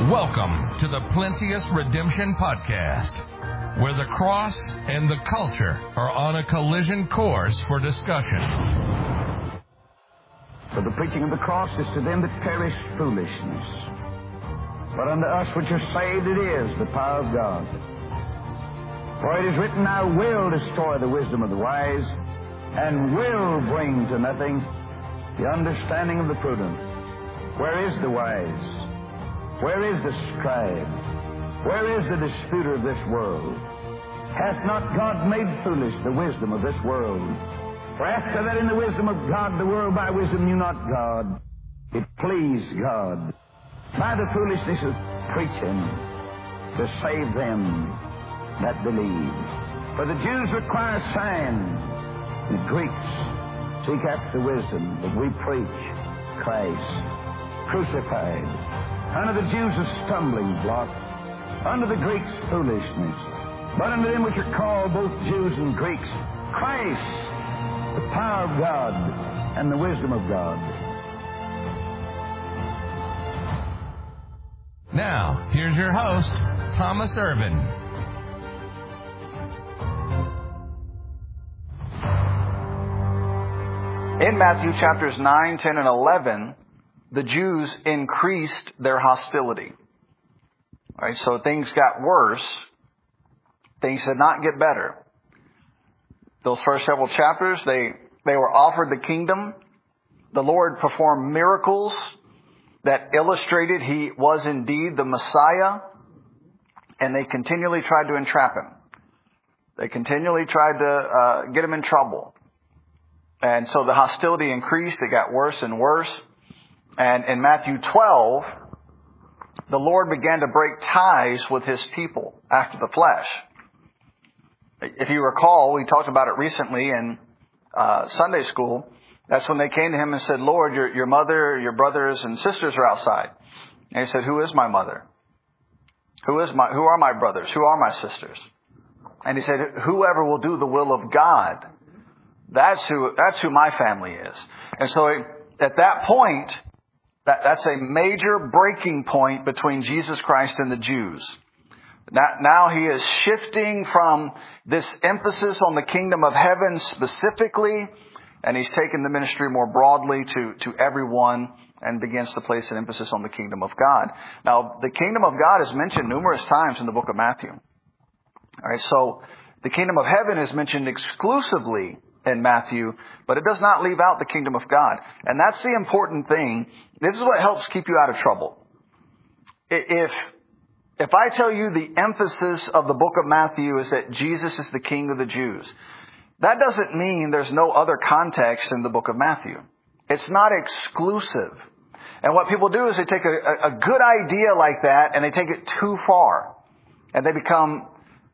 Welcome to the Plenteous Redemption Podcast, where the cross and the culture are on a collision course for discussion. For the preaching of the cross is to them that perish foolishness, but unto us which are saved it is the power of God. For it is written, I will destroy the wisdom of the wise, and will bring to nothing the understanding of the prudent. Where is the wise? Where is the scribe? Where is the disputer of this world? Hath not God made foolish the wisdom of this world? For after that in the wisdom of God, the world by wisdom knew not God. It pleased God by the foolishness of preaching to save them that believe. For the Jews require a sign, the Greeks seek after wisdom, but we preach Christ crucified. Unto the Jews a stumbling block, unto the Greeks foolishness, but unto them which are called both Jews and Greeks, Christ, the power of God and the wisdom of God. Now, here's your host, Thomas Irvin. In Matthew chapters 9, 10, and 11, the Jews increased their hostility. All right, so things got worse. Things did not get better. Those first several chapters, they were offered the kingdom. The Lord performed miracles that illustrated He was indeed the Messiah, and they continually tried to entrap Him. They continually tried to get Him in trouble. And so the hostility increased. It got worse and worse. And in Matthew 12, the Lord began to break ties with His people after the flesh. If you recall, we talked about it recently in Sunday school. That's when they came to Him and said, Lord, your mother, your brothers and sisters are outside. And He said, who is my mother? Who are my brothers? Who are my sisters? And He said, whoever will do the will of God, that's who my family is. And so at that point, that's a major breaking point between Jesus Christ and the Jews. Now He is shifting from this emphasis on the kingdom of heaven specifically, and He's taken the ministry more broadly to everyone and begins to place an emphasis on the kingdom of God. Now, the kingdom of God is mentioned numerous times in the book of Matthew. All right, so the kingdom of heaven is mentioned exclusively in Matthew, but it does not leave out the kingdom of God. And that's the important thing. This is what helps keep you out of trouble. If I tell you the emphasis of the book of Matthew is that Jesus is the King of the Jews, that doesn't mean there's no other context in the book of Matthew. It's not exclusive. And what people do is they take a good idea like that and they take it too far. And they become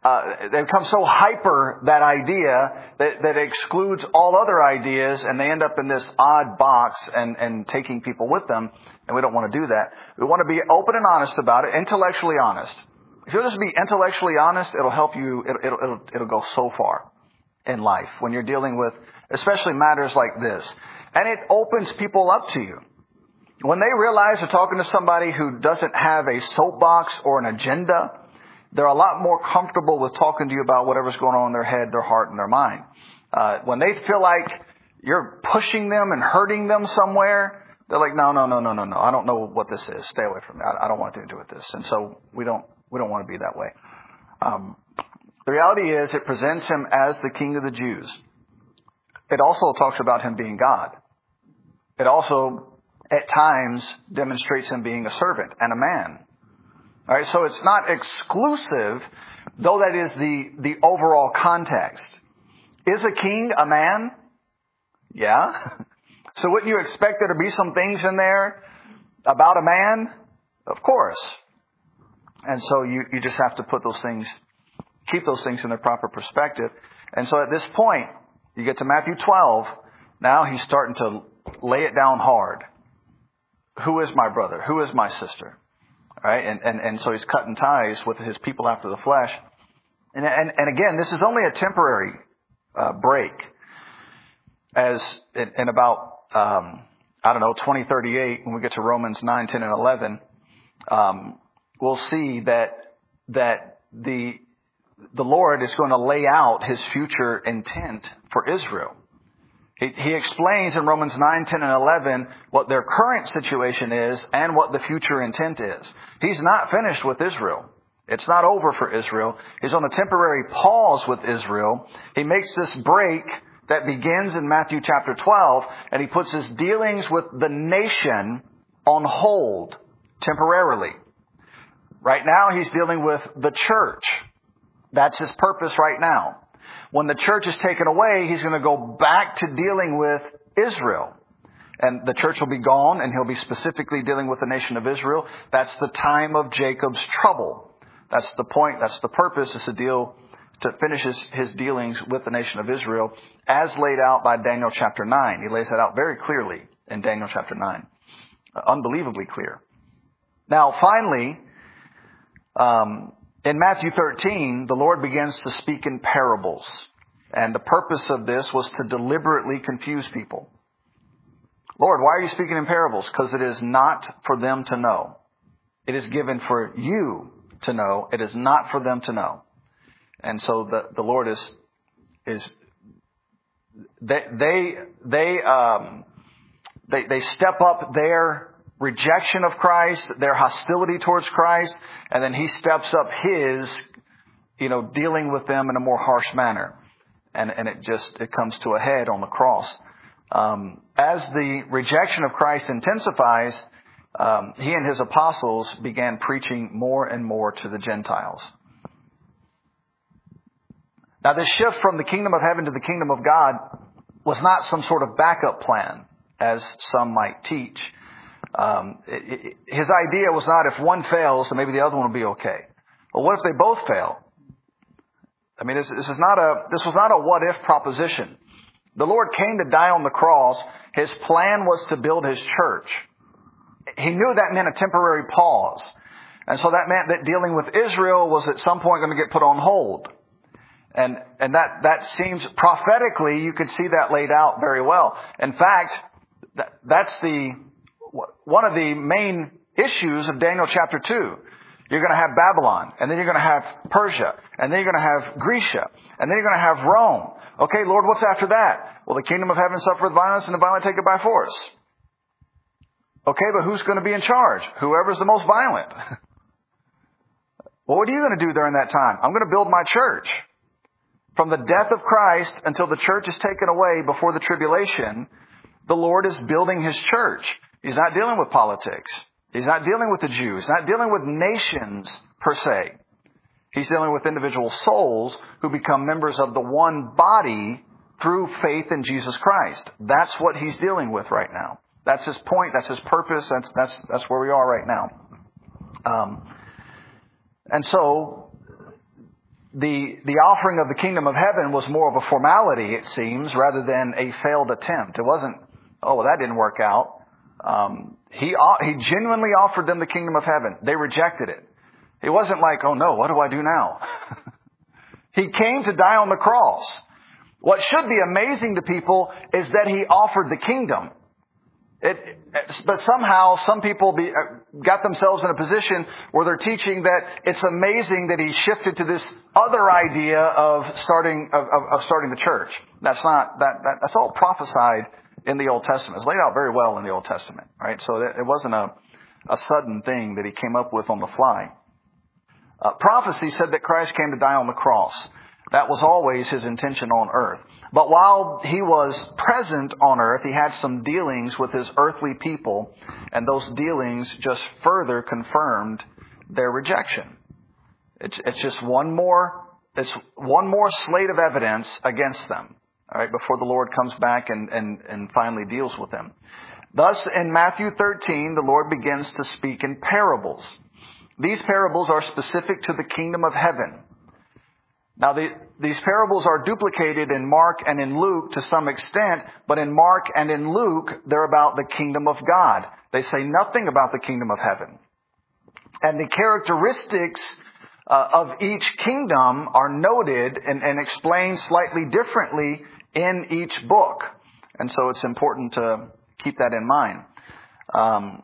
so hyper that idea that excludes all other ideas, and they end up in this odd box and taking people with them. And we don't want to do that. We want to be open and honest about it, intellectually honest. If you'll just be intellectually honest, it'll help you. It'll go so far in life when you're dealing with, especially matters like this. And it opens people up to you. When they realize they're talking to somebody who doesn't have a soapbox or an agenda, they're a lot more comfortable with talking to you about whatever's going on in their head, their heart, and their mind. When they feel like you're pushing them and hurting them somewhere, they're like, no. I don't know what this is. Stay away from me. I don't want to do with this. And so we don't want to be that way. The reality is it presents Him as the King of the Jews. It also talks about Him being God. It also, at times, demonstrates Him being a servant and a man. All right, so it's not exclusive, though that is the overall context. Is a king a man? Yeah. So wouldn't you expect there to be some things in there about a man? Of course. And so you just have to keep those things in their proper perspective. And so at this point, you get to Matthew 12, now He's starting to lay it down hard. Who is my brother? Who is my sister? Right? And so He's cutting ties with His people after the flesh. And again, this is only a temporary break. As in about, 2038, when we get to Romans 9, 10, and 11, we'll see that the Lord is going to lay out His future intent for Israel. He explains in Romans 9, 10, and 11 what their current situation is and what the future intent is. He's not finished with Israel. It's not over for Israel. He's on a temporary pause with Israel. He makes this break that begins in Matthew chapter 12, and He puts His dealings with the nation on hold temporarily. Right now, He's dealing with the church. That's His purpose right now. When the church is taken away, He's going to go back to dealing with Israel. And the church will be gone, and He'll be specifically dealing with the nation of Israel. That's the time of Jacob's trouble. That's the point. That's the purpose, is to finish his dealings with the nation of Israel, as laid out by Daniel chapter 9. He lays that out very clearly in Daniel chapter 9. Unbelievably clear. Now, finally, in Matthew 13, the Lord begins to speak in parables. And the purpose of this was to deliberately confuse people. Lord, why are you speaking in parables? Because it is not for them to know. It is given for you to know. It is not for them to know. And so the Lord they step up their rejection of Christ, their hostility towards Christ, and then He steps up His, dealing with them in a more harsh manner. And it comes to a head on the cross. As the rejection of Christ intensifies, He and His apostles began preaching more and more to the Gentiles. Now, this shift from the kingdom of heaven to the kingdom of God was not some sort of backup plan, as some might teach. His idea was not, if one fails, then maybe the other one will be okay. Well, what if they both fail? I mean, this was not a what if proposition. The Lord came to die on the cross. His plan was to build His church. He knew that meant a temporary pause. And so that meant that dealing with Israel was at some point going to get put on hold. And that seems, prophetically, you could see that laid out very well. In fact, that's one of the main issues of Daniel chapter 2. You're going to have Babylon, and then you're going to have Persia, and then you're going to have Grecia, and then you're going to have Rome. Okay, Lord, what's after that? Well, the kingdom of heaven suffereth violence, and the violent take it by force. Okay, but who's going to be in charge? Whoever's the most violent. Well, what are you going to do during that time? I'm going to build my church. From the death of Christ until the church is taken away before the tribulation, the Lord is building His church. He's not dealing with politics. He's not dealing with the Jews. He's not dealing with nations per se. He's dealing with individual souls who become members of the one body through faith in Jesus Christ. That's what He's dealing with right now. That's His point. That's His purpose. That's where we are right now. And so the offering of the kingdom of heaven was more of a formality, it seems, rather than a failed attempt. It wasn't, oh, well, that didn't work out. He genuinely offered them the kingdom of heaven. They rejected it. It wasn't like, oh no, what do I do now? He came to die on the cross. What should be amazing to people is that He offered the kingdom. But somehow some people got themselves in a position where they're teaching that it's amazing that He shifted to this other idea of starting the church. That's not that's all prophesied in the Old Testament. It's laid out very well in the Old Testament, right? So it wasn't a sudden thing that He came up with on the fly. Prophecy said that Christ came to die on the cross. That was always His intention on earth. But while He was present on earth, He had some dealings with His earthly people, and those dealings just further confirmed their rejection. It's just one more slate of evidence against them, all right, before the Lord comes back and finally deals with them. Thus, in Matthew 13, the Lord begins to speak in parables. These parables are specific to the kingdom of heaven. Now, these parables are duplicated in Mark and in Luke to some extent, but in Mark and in Luke, they're about the kingdom of God. They say nothing about the kingdom of heaven. And the characteristics of each kingdom are noted and explained slightly differently in each book. And so it's important to keep that in mind.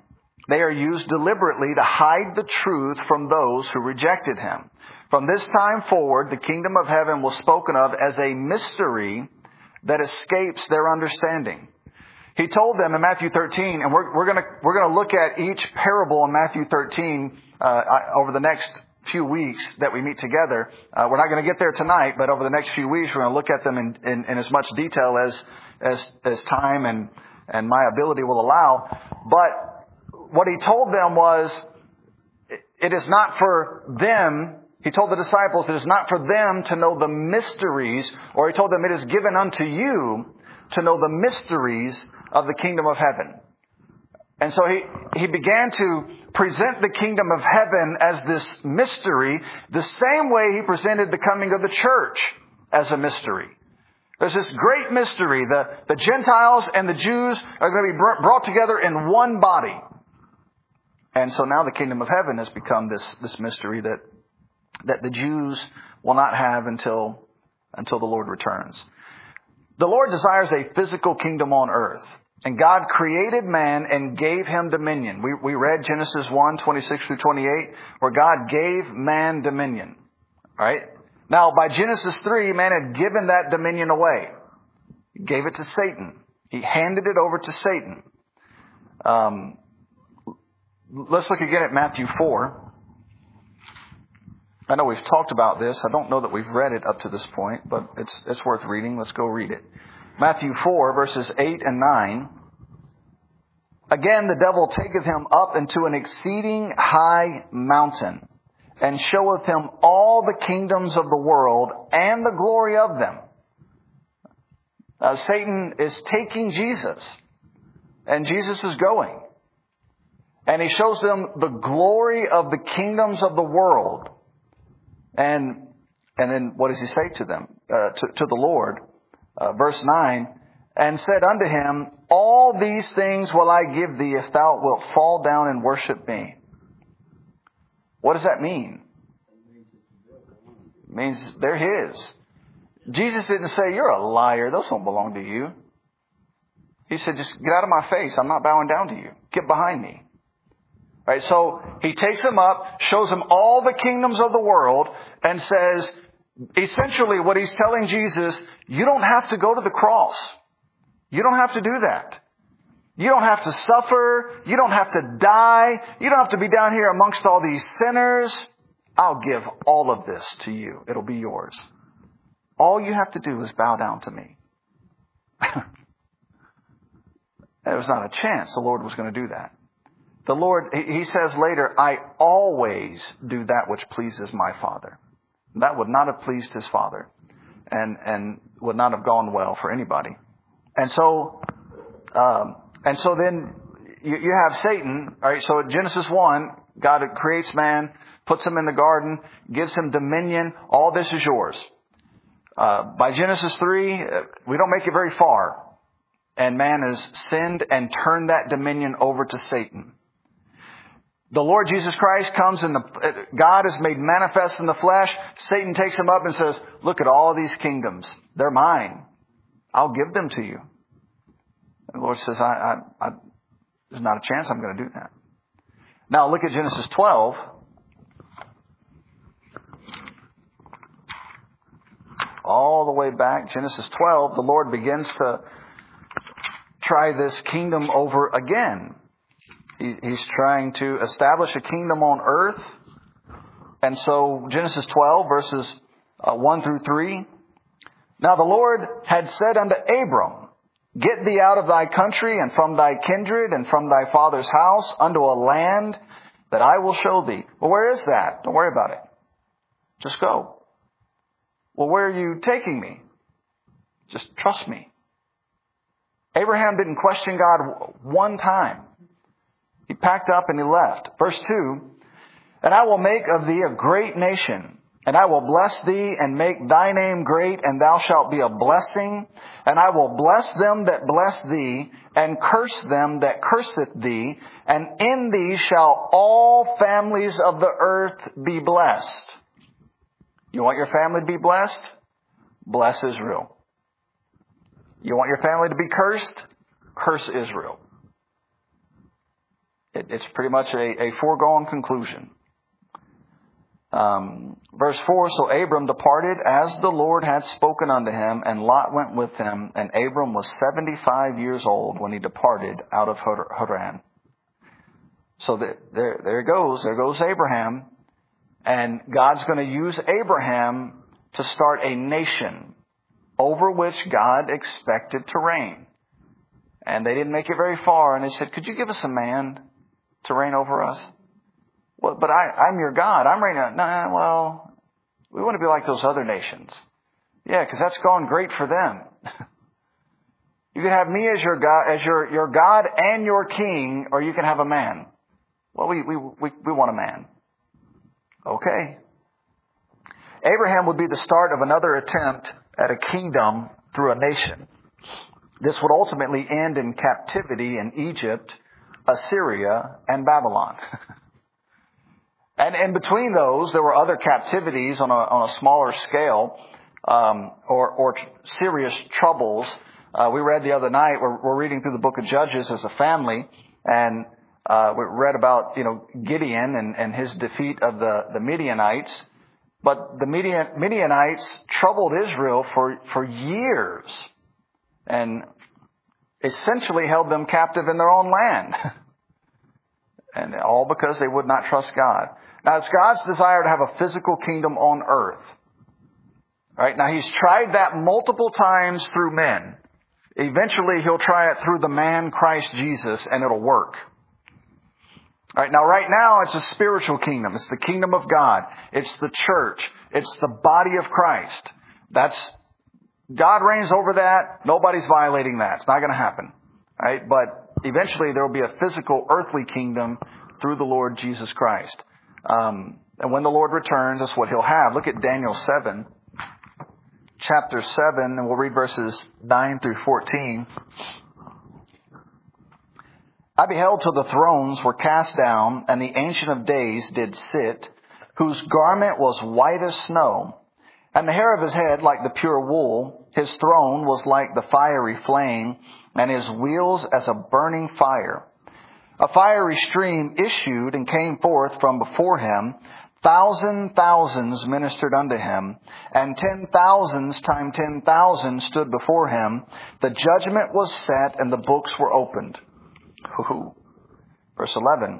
They are used deliberately to hide the truth from those who rejected him. From this time forward, the kingdom of heaven was spoken of as a mystery that escapes their understanding. He told them in Matthew 13, and we're going to look at each parable in Matthew 13 over the next few weeks that we meet together. We're not going to get there tonight, but over the next few weeks, we're going to look at them in as much detail as time and my ability will allow. But what he told them was, it is not for them. He told the disciples, it is not for them to know the mysteries, or he told them, it is given unto you to know the mysteries of the kingdom of heaven. And so he began to present the kingdom of heaven as this mystery, the same way he presented the coming of the church as a mystery. There's this great mystery. The Gentiles and the Jews are going to be brought together in one body. And so now the kingdom of heaven has become this mystery that the Jews will not have until the Lord returns. The Lord desires a physical kingdom on earth. And God created man and gave him dominion. We read Genesis 1, 26 through 28, where God gave man dominion. Right? Now, by Genesis 3, man had given that dominion away. He gave it to Satan. He handed it over to Satan. Let's look again at Matthew 4. I know we've talked about this. I don't know that we've read it up to this point, but it's worth reading. Let's go read it. Matthew 4, verses 8 and 9. Again, the devil taketh him up into an exceeding high mountain, and showeth him all the kingdoms of the world and the glory of them. Satan is taking Jesus, and Jesus is going. And he shows them the glory of the kingdoms of the world. And then what does he say to them, to the Lord? Verse 9, and said unto him, all these things will I give thee if thou wilt fall down and worship me. What does that mean? It means they're his. Jesus didn't say, you're a liar. Those don't belong to you. He said, just get out of my face. I'm not bowing down to you. Get behind me. Right? So he takes him up, shows him all the kingdoms of the world, and says, essentially what he's telling Jesus, you don't have to go to the cross. You don't have to do that. You don't have to suffer. You don't have to die. You don't have to be down here amongst all these sinners. I'll give all of this to you. It'll be yours. All you have to do is bow down to me. There was not a chance the Lord was going to do that. The Lord, he says later, I always do that which pleases my Father. That would not have pleased his Father and would not have gone well for anybody. And so then you have Satan, all right? So in Genesis 1, God creates man, puts him in the garden, gives him dominion. All this is yours. By Genesis 3, we don't make it very far. And man has sinned and turned that dominion over to Satan. The Lord Jesus Christ comes and God is made manifest in the flesh. Satan takes him up and says, look at all these kingdoms. They're mine. I'll give them to you. And the Lord says, there's not a chance I'm going to do that. Now look at Genesis 12. All the way back, Genesis 12, the Lord begins to try this kingdom over again. He's trying to establish a kingdom on earth. And so Genesis 12 verses 1 through 3. Now the Lord had said unto Abram, get thee out of thy country and from thy kindred and from thy father's house unto a land that I will show thee. Well, where is that? Don't worry about it. Just go. Well, where are you taking me? Just trust me. Abraham didn't question God one time. He packed up and he left. Verse 2, and I will make of thee a great nation, and I will bless thee and make thy name great, and thou shalt be a blessing. And I will bless them that bless thee, and curse them that curseth thee. And in thee shall all families of the earth be blessed. You want your family to be blessed? Bless Israel. You want your family to be cursed? Curse Israel. It's pretty much a foregone conclusion. Verse 4, so Abram departed as the Lord had spoken unto him, and Lot went with him, and Abram was 75 years old when he departed out of Haran. So there goes Abraham, and God's going to use Abraham to start a nation over which God expected to reign. And they didn't make it very far, and they said, could you give us a man to reign over us? Well, but I'm your God. I'm reigning. Nah, well, we want to be like those other nations. Yeah, because that's gone great for them. You can have me as your God, your God and your king, or you can have a man. Well, we want a man. Okay. Abraham would be the start of another attempt at a kingdom through a nation. This would ultimately end in captivity in Egypt, Assyria, and Babylon. And in between those, there were other captivities on a smaller scale, or serious troubles. We read the other night, we're reading through the book of Judges as a family, and we read about, Gideon and his defeat of the Midianites. But the Midianites troubled Israel for years and essentially held them captive in their own land. And all because they would not trust God. Now, it's God's desire to have a physical kingdom on earth. Right? Now, He's tried that multiple times through men. Eventually, He'll try it through the man Christ Jesus, and it'll work. All right, right now, it's a spiritual kingdom. It's the kingdom of God. It's the church. It's the body of Christ. God reigns over that. Nobody's violating that. It's not going to happen. All right? But eventually, there will be a physical earthly kingdom through the Lord Jesus Christ. And when the Lord returns, that's what He'll have. Look at Daniel 7, chapter 7, and we'll read verses 9 through 14. I beheld till the thrones were cast down, and the Ancient of Days did sit, whose garment was white as snow, and the hair of his head like the pure wool. His throne was like the fiery flame, and his wheels as a burning fire. A fiery stream issued and came forth from before him. Thousands ministered unto him, and 10,000s times 10,000 stood before him. The judgment was set, and the books were opened. Verse 11.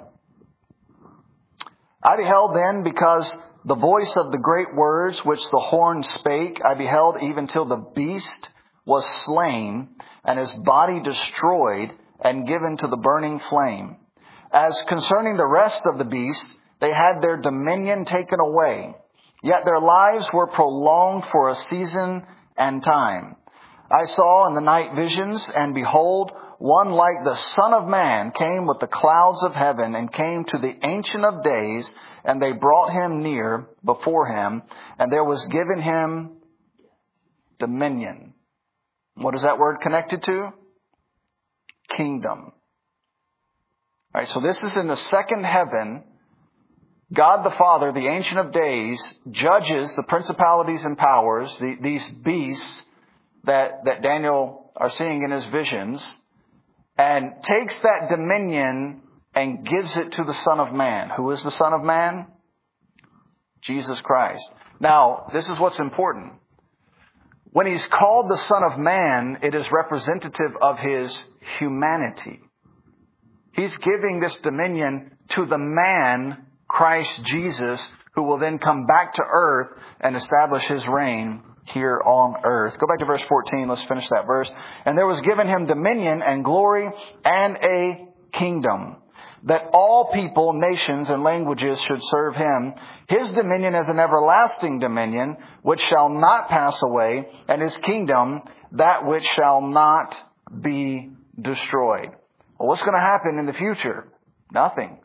I beheld then, because the voice of the great words which the horn spake, I beheld even till the beast was slain, and his body destroyed, and given to the burning flame. As concerning the rest of the beasts, they had their dominion taken away, yet their lives were prolonged for a season and time. I saw in the night visions, and behold, one like the Son of Man came with the clouds of heaven, and came to the Ancient of Days, and they brought him near before him, and there was given him dominion. What is that word connected to? Kingdom. All right, so this is in the second heaven. God the Father, the Ancient of Days, judges the principalities and powers, these beasts that Daniel are seeing in his visions, and takes that dominion and gives it to the Son of Man. Who is the Son of Man? Jesus Christ. Now, this is what's important. When He's called the Son of Man, it is representative of His humanity. He's giving this dominion to the man, Christ Jesus, who will then come back to earth and establish His reign here on earth. Go back to verse 14. Let's finish that verse. And there was given Him dominion and glory and a kingdom, that all people, nations, and languages should serve Him. His dominion is an everlasting dominion, which shall not pass away, and His kingdom, that which shall not be destroyed. Well, what's going to happen in the future? Nothing.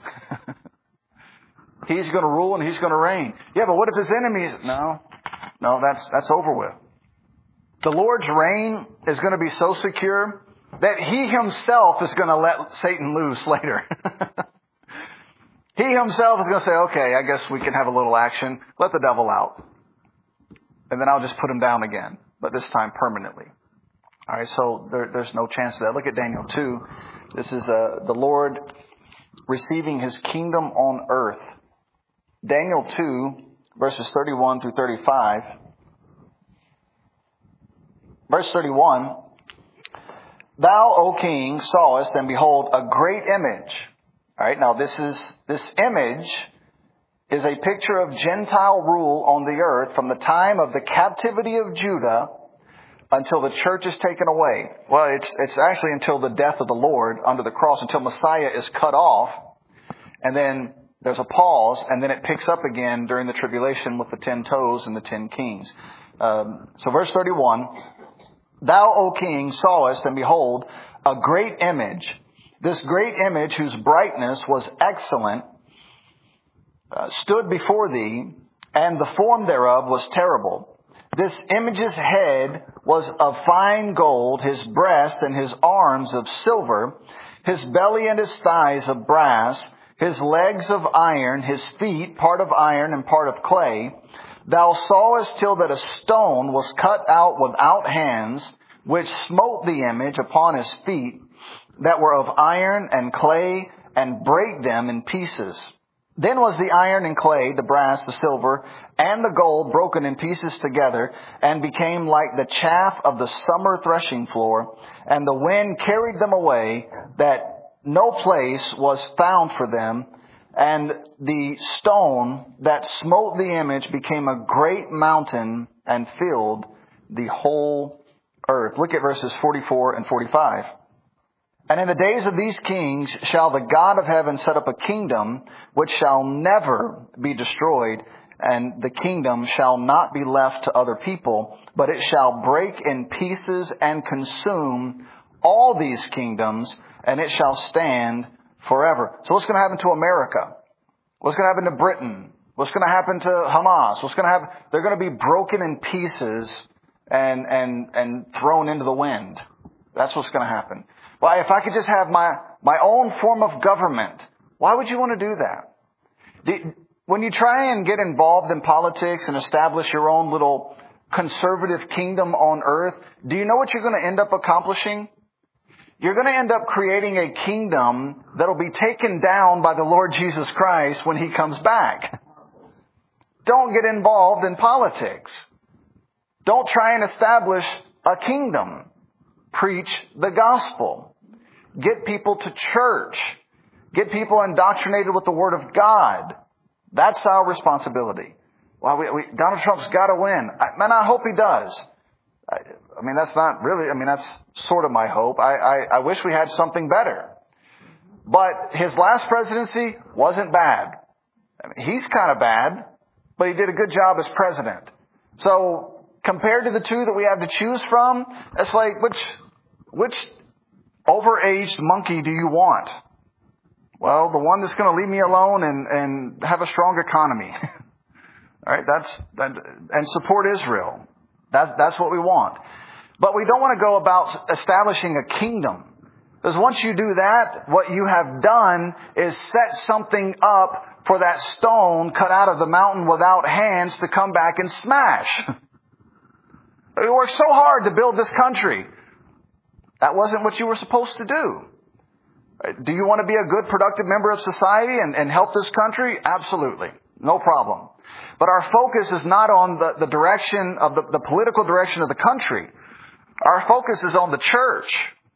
He's going to rule and He's going to reign. Yeah, but what if His enemies... No, that's over with. The Lord's reign is going to be so secure that He Himself is going to let Satan loose later. He Himself is going to say, okay, I guess we can have a little action. Let the devil out. And then I'll just put him down again, but this time permanently. All right, so there's no chance of that. Look at Daniel 2. This is the Lord receiving his kingdom on earth. Daniel 2, verses 31 through 35. Verse 31, Thou, O king, sawest, and behold, a great image. All right, now this image is a picture of Gentile rule on the earth from the time of the captivity of Judah until the church is taken away. Well, it's actually until the death of the Lord under the cross, until Messiah is cut off. And then there's a pause, and then it picks up again during the tribulation with the 10 toes and the 10 kings. So verse 31, Thou, O king, sawest, and behold, a great image. This great image, whose brightness was excellent, stood before thee, and the form thereof was terrible. This image's head was of fine gold, his breast and his arms of silver, his belly and his thighs of brass, his legs of iron, his feet part of iron and part of clay. Thou sawest till that a stone was cut out without hands, which smote the image upon his feet, that were of iron and clay, and brake them in pieces. Then was the iron and clay, the brass, the silver, and the gold broken in pieces together, and became like the chaff of the summer threshing floor, and the wind carried them away, that no place was found for them. And the stone that smote the image became a great mountain and filled the whole earth. Look at verses 44 and 45. And in the days of these kings shall the God of heaven set up a kingdom which shall never be destroyed, and the kingdom shall not be left to other people, but it shall break in pieces and consume all these kingdoms, and it shall stand forever. So what's going to happen to America? What's going to happen to Britain? What's going to happen to Hamas? What's going to happen? They're going to be broken in pieces and thrown into the wind. That's what's going to happen. Well, if I could just have my own form of government, why would you want to do that? When you try and get involved in politics and establish your own little conservative kingdom on earth, do you know what you're going to end up accomplishing? You're going to end up creating a kingdom that'll be taken down by the Lord Jesus Christ when He comes back. Don't get involved in politics. Don't try and establish a kingdom. Preach the gospel. Get people to church. Get people indoctrinated with the Word of God. That's our responsibility. Well, Donald Trump's got to win. I hope he does. I mean, that's not really, that's sort of my hope. I wish we had something better. But his last presidency wasn't bad. He's kind of bad, but he did a good job as president. So compared to the two that we have to choose from, it's like, which overaged monkey do you want? Well, the one that's going to leave me alone and have a strong economy. All right, and support Israel. That's what we want. But we don't want to go about establishing a kingdom. Because once you do that, what you have done is set something up for that stone cut out of the mountain without hands to come back and smash. We worked so hard to build this country. That wasn't what you were supposed to do. Do you want to be a good, productive member of society and help this country? Absolutely. No problem. But our focus is not on the direction of the political direction of the country. Our focus is on the church.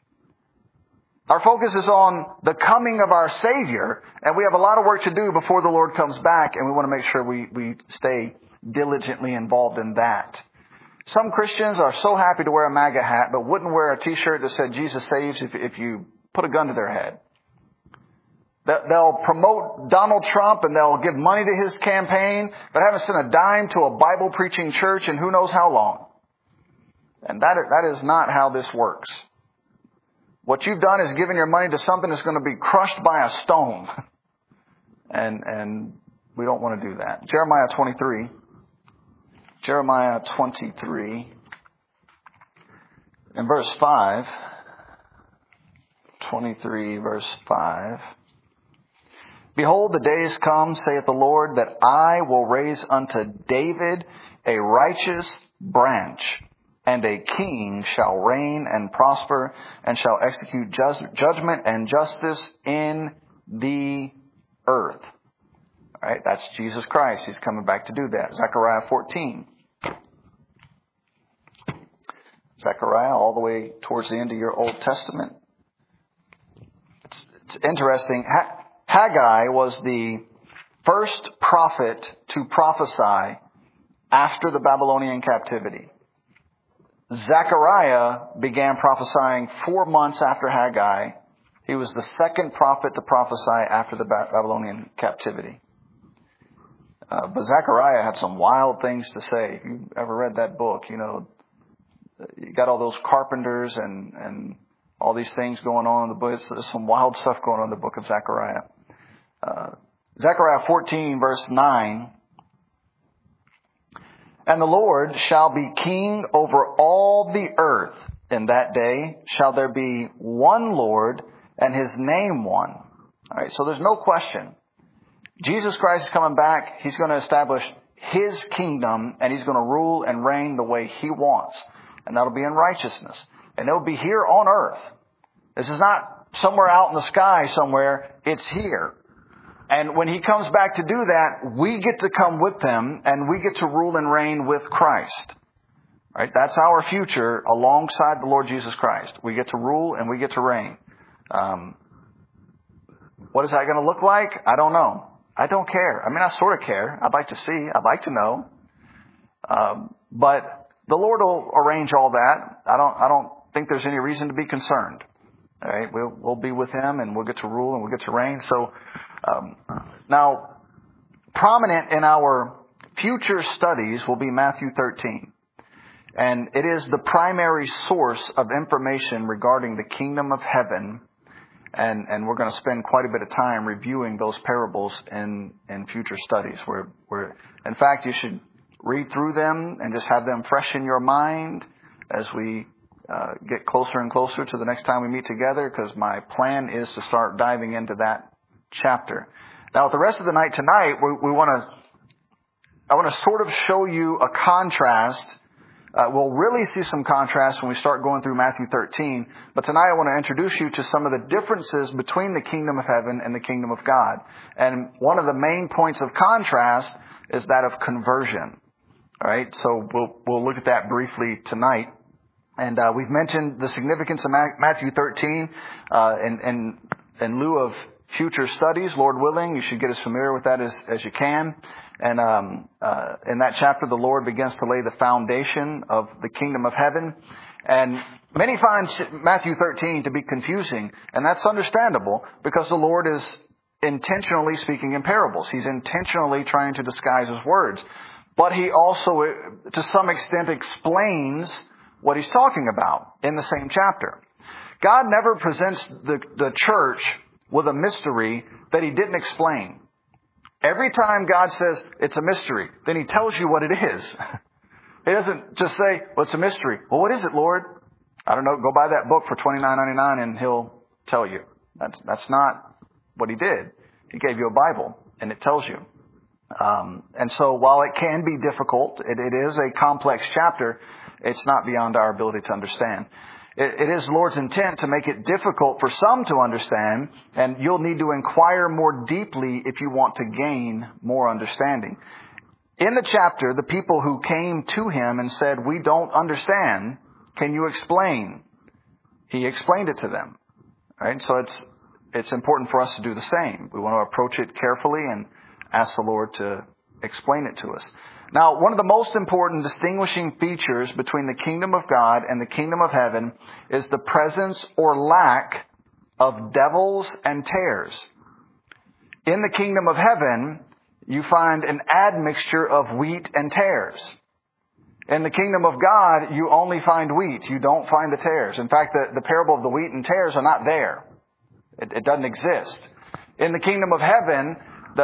Our focus is on the coming of our Savior. And we have a lot of work to do before the Lord comes back. And we want to make sure we stay diligently involved in that. Some Christians are so happy to wear a MAGA hat, but wouldn't wear a t-shirt that said Jesus saves if you put a gun to their head. They'll promote Donald Trump and they'll give money to his campaign, but haven't sent a dime to a Bible-preaching church in who knows how long. And that is not how this works. What you've done is given your money to something that's going to be crushed by a stone. And we don't want to do that. Jeremiah 23. Jeremiah 23. In verse 5. 23 verse 5. Behold, the days come, saith the Lord, that I will raise unto David a righteous branch, and a king shall reign and prosper, and shall execute judgment and justice in the earth. All right, that's Jesus Christ. He's coming back to do that. Zechariah 14. Zechariah, all the way towards the end of your Old Testament. It's interesting. Haggai was the first prophet to prophesy after the Babylonian captivity. Zechariah began prophesying 4 months after Haggai. He was the second prophet to prophesy after the Babylonian captivity. But Zechariah had some wild things to say. If you've ever read that book, you know, you got all those carpenters and all these things going on in the book. There's some wild stuff going on in the book of Zechariah. Zechariah 14, verse 9. And the Lord shall be king over all the earth. In that day shall there be one Lord, and his name one. All right, so there's no question. Jesus Christ is coming back. He's going to establish his kingdom, and he's going to rule and reign the way he wants. And that'll be in righteousness. And it'll be here on earth. This is not somewhere out in the sky somewhere. It's here. And when he comes back to do that, we get to come with him, and we get to rule and reign with Christ. Right? That's our future alongside the Lord Jesus Christ. We get to rule and we get to reign. What is that going to look like? I don't know. I don't care. I mean, I sort of care. I'd like to see. I'd like to know. But the Lord will arrange all that. I don't think there's any reason to be concerned. All right? We'll be with him, and we'll get to rule and we'll get to reign. So, now, prominent in our future studies will be Matthew 13. And it is the primary source of information regarding the kingdom of heaven. And we're going to spend quite a bit of time reviewing those parables in future studies. Where, in fact, you should read through them and just have them fresh in your mind as we get closer and closer to the next time we meet together, because my plan is to start diving into that chapter. Now, with the rest of the night tonight, I want to sort of show you a contrast. We'll really see some contrast when we start going through Matthew 13. But tonight I want to introduce you to some of the differences between the kingdom of heaven and the kingdom of God. And one of the main points of contrast is that of conversion. All right, so we'll look at that briefly tonight. And we've mentioned the significance of Matthew 13 in lieu of future studies. Lord willing, you should get as familiar with that as you can. And in that chapter, the Lord begins to lay the foundation of the kingdom of heaven. And many find Matthew 13 to be confusing, and that's understandable because the Lord is intentionally speaking in parables. He's intentionally trying to disguise his words. But he also, to some extent, explains what he's talking about in the same chapter. God never presents the church with a mystery that he didn't explain. Every time God says it's a mystery, then he tells you what it is. He doesn't just say, well, it's a mystery. Well, what is it, Lord? I don't know. Go buy that book for $29.99 and he'll tell you. That's not what he did. He gave you a Bible and it tells you. And so while it can be difficult, it is a complex chapter, it's not beyond our ability to understand. It is the Lord's intent to make it difficult for some to understand, and you'll need to inquire more deeply if you want to gain more understanding. In the chapter, the people who came to him and said, we don't understand, can you explain? He explained it to them. Right? So it's important for us to do the same. We want to approach it carefully and ask the Lord to explain it to us. Now, one of the most important distinguishing features between the kingdom of God and the kingdom of heaven is the presence or lack of devils and tares. In the kingdom of heaven, you find an admixture of wheat and tares. In the kingdom of God, you only find wheat. You don't find the tares. In fact, the parable of the wheat and tares are not there. It doesn't exist. In the kingdom of heaven,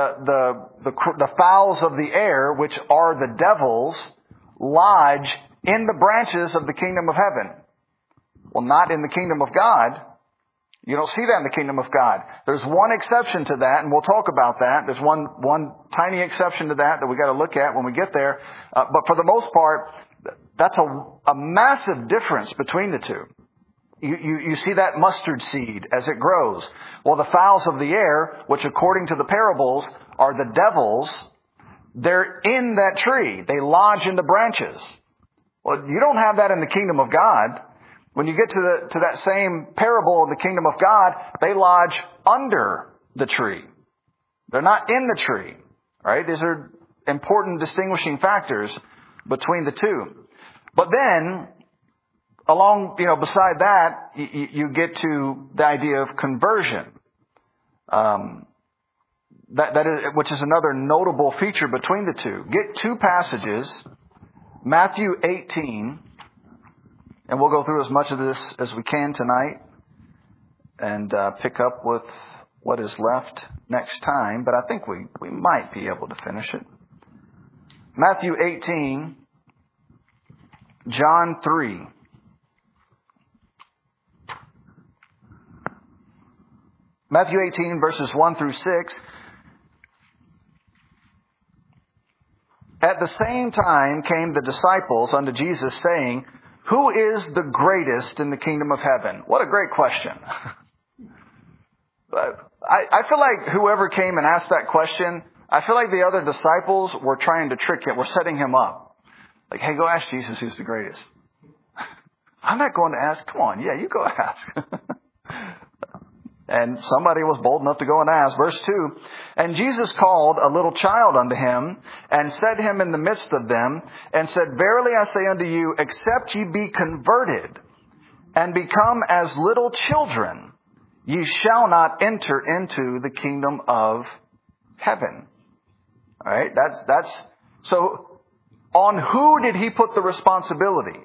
the fowls of the air, which are the devils, lodge in the branches of the kingdom of heaven. Well, not in the kingdom of God. You don't see that in the kingdom of God. There's one exception to that, and we'll talk about that. There's one tiny exception to that we got to look at when we get there. But for the most part, that's a massive difference between the two. You see that mustard seed as it grows. Well, the fowls of the air, which according to the parables are the devils, they're in that tree. They lodge in the branches. Well, you don't have that in the kingdom of God. When you get to that same parable of the kingdom of God, they lodge under the tree. They're not in the tree. Right? These are important distinguishing factors between the two. But then, beside that, you get to the idea of conversion. Which is another notable feature between the two. Get two passages, Matthew 18, and we'll go through as much of this as we can tonight, and pick up with what is left next time, but I think we might be able to finish it. Matthew 18, John 3. Matthew 18, verses 1 through 6. At the same time came the disciples unto Jesus, saying, Who is the greatest in the kingdom of heaven? What a great question. I feel like whoever came and asked that question, I feel like the other disciples were trying to trick him, were setting him up. Like, hey, go ask Jesus who's the greatest. I'm not going to ask. Come on, yeah, you go ask. And somebody was bold enough to go and ask. Verse 2, And Jesus called a little child unto him, and set him in the midst of them, and said, Verily I say unto you, except ye be converted, and become as little children, ye shall not enter into the kingdom of heaven. All right, that's so. On who did he put the responsibility?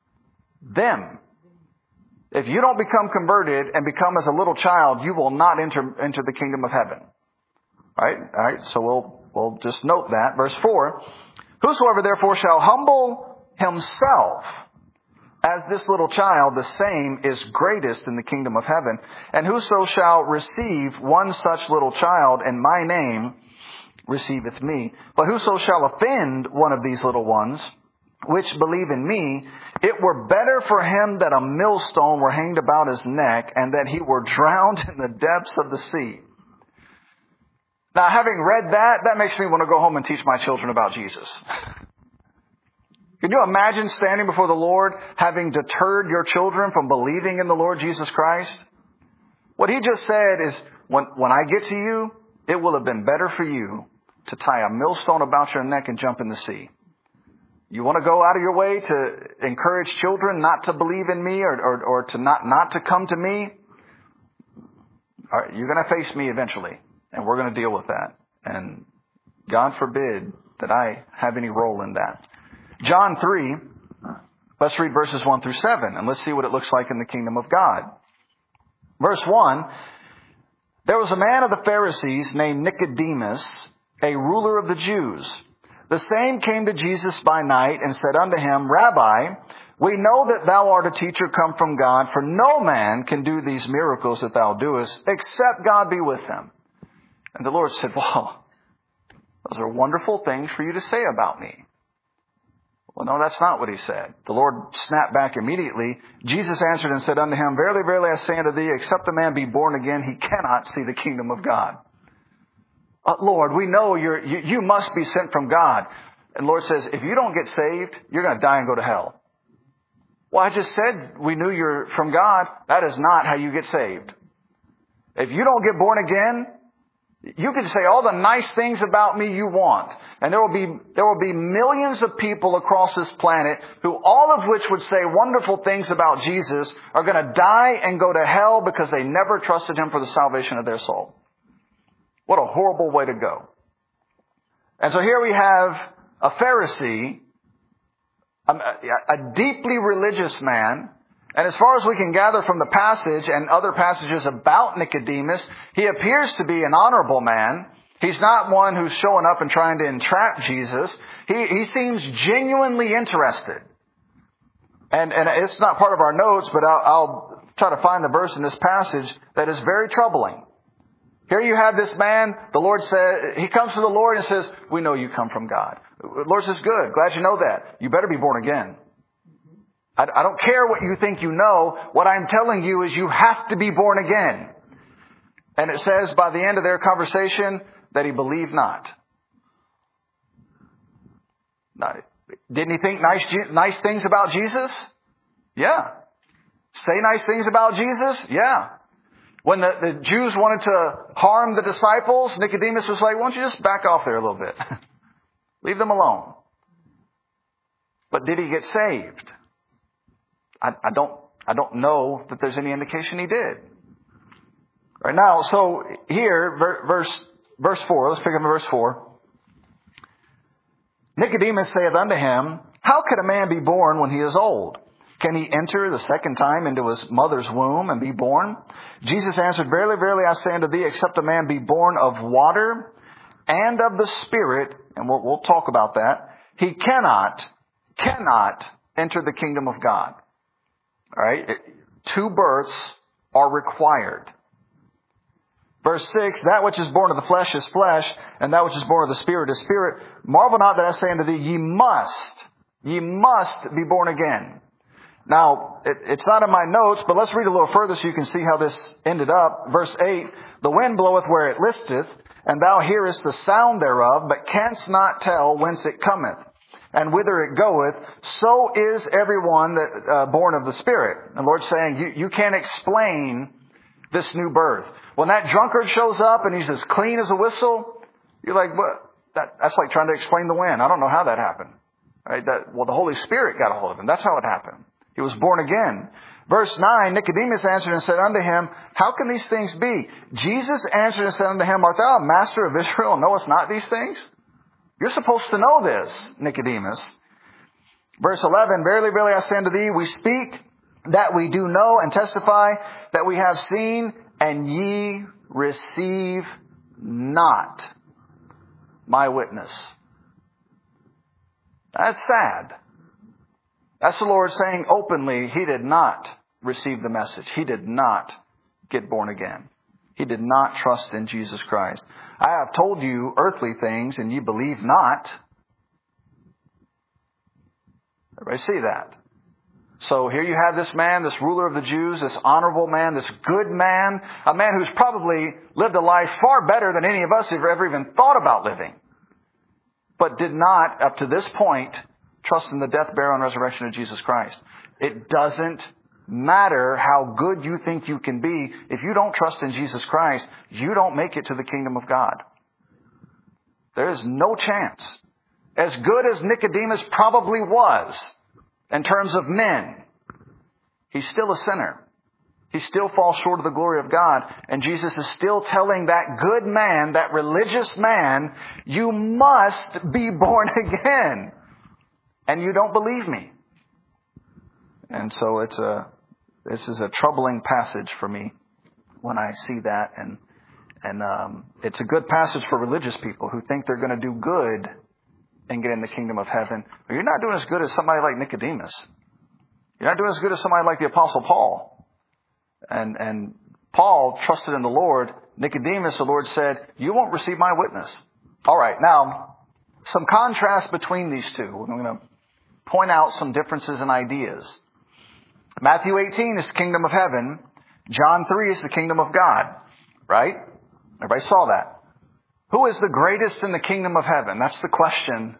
Them. If you don't become converted and become as a little child, you will not enter into the kingdom of heaven. All right. So we'll just note that. Verse 4. Whosoever therefore shall humble himself as this little child, the same is greatest in the kingdom of heaven. And whoso shall receive one such little child in my name receiveth me. But whoso shall offend one of these little ones, which believe in me, it were better for him that a millstone were hanged about his neck, and that he were drowned in the depths of the sea. Now, having read that makes me want to go home and teach my children about Jesus. Can you imagine standing before the Lord, having deterred your children from believing in the Lord Jesus Christ? What he just said is, when I get to you, it will have been better for you to tie a millstone about your neck and jump in the sea. You want to go out of your way to encourage children not to believe in me or to not to come to me? All right, you're going to face me eventually, and we're going to deal with that. And God forbid that I have any role in that. John 3, let's read verses 1 through 7, and let's see what it looks like in the kingdom of God. Verse 1, There was a man of the Pharisees named Nicodemus, a ruler of the Jews. The same came to Jesus by night and said unto him, Rabbi, we know that thou art a teacher come from God, for no man can do these miracles that thou doest, except God be with him. And the Lord said, Well, those are wonderful things for you to say about me. Well, no, that's not what he said. The Lord snapped back immediately. Jesus answered and said unto him, Verily, verily, I say unto thee, except a man be born again, he cannot see the kingdom of God. Lord, we know you must be sent from God. And the Lord says, if you don't get saved, you're going to die and go to hell. Well, I just said we knew you're from God. That is not how you get saved. If you don't get born again, you can say all the nice things about me you want. And there will be millions of people across this planet who, all of which would say wonderful things about Jesus, are going to die and go to hell because they never trusted him for the salvation of their soul. What a horrible way to go. And so here we have a Pharisee, a deeply religious man. And as far as we can gather from the passage and other passages about Nicodemus, he appears to be an honorable man. He's not one who's showing up and trying to entrap Jesus. He seems genuinely interested. And it's not part of our notes, but I'll try to find the verse in this passage that is very troubling. Here you have this man, the Lord said, he comes to the Lord and says, we know you come from God. The Lord says, good, glad you know that. You better be born again. I don't care what you think you know. What I'm telling you is you have to be born again. And it says by the end of their conversation that he believed not. Now, didn't he think nice things about Jesus? Yeah. Say nice things about Jesus? Yeah. When the Jews wanted to harm the disciples, Nicodemus was like, why don't you just back off there a little bit? Leave them alone. But did he get saved? I don't know that there's any indication he did. Right now, so here, verse 4, let's pick up in verse 4. Nicodemus saith unto him, how can a man be born when he is old? Can he enter the second time into his mother's womb and be born? Jesus answered, verily, verily, I say unto thee, except a man be born of water and of the Spirit, and we'll talk about that, he cannot enter the kingdom of God. All right? 2 births are required. Verse 6, that which is born of the flesh is flesh, and that which is born of the Spirit is spirit. Marvel not that I say unto thee, ye must be born again. Now, it's not in my notes, but let's read a little further so you can see how this ended up. Verse 8, the wind bloweth where it listeth, and thou hearest the sound thereof, but canst not tell whence it cometh, and whither it goeth. So is everyone that born of the Spirit. And the Lord's saying, you can't explain this new birth. When that drunkard shows up and he's as clean as a whistle, you're like, what? That's like trying to explain the wind. I don't know how that happened. Right? The Holy Spirit got a hold of him. That's how it happened. He was born again. Verse 9, Nicodemus answered and said unto him, how can these things be? Jesus answered and said unto him, art thou a master of Israel and knowest not these things? You're supposed to know this, Nicodemus. Verse 11, verily, verily, I say unto thee, we speak that we do know and testify that we have seen, and ye receive not my witness. That's sad. That's the Lord saying openly he did not receive the message. He did not get born again. He did not trust in Jesus Christ. I have told you earthly things and ye believe not. Everybody see that? So here you have this man, this ruler of the Jews, this honorable man, this good man, a man who's probably lived a life far better than any of us have ever even thought about living, but did not, up to this point, trust in the death, burial, and resurrection of Jesus Christ. It doesn't matter how good you think you can be. If you don't trust in Jesus Christ, you don't make it to the kingdom of God. There is no chance. As good as Nicodemus probably was, in terms of men, he's still a sinner. He still falls short of the glory of God. And Jesus is still telling that good man, that religious man, you must be born again. And you don't believe me. And so this is a troubling passage for me when I see that. And it's a good passage for religious people who think they're going to do good and get in the kingdom of heaven. But you're not doing as good as somebody like Nicodemus. You're not doing as good as somebody like the Apostle Paul. And Paul trusted in the Lord. Nicodemus, the Lord said, you won't receive my witness. All right, now, some contrast between these two. We're going to point out some differences in ideas. Matthew 18 is the kingdom of heaven. John 3 is the kingdom of God. Right? Everybody saw that. Who is the greatest in the kingdom of heaven? That's the question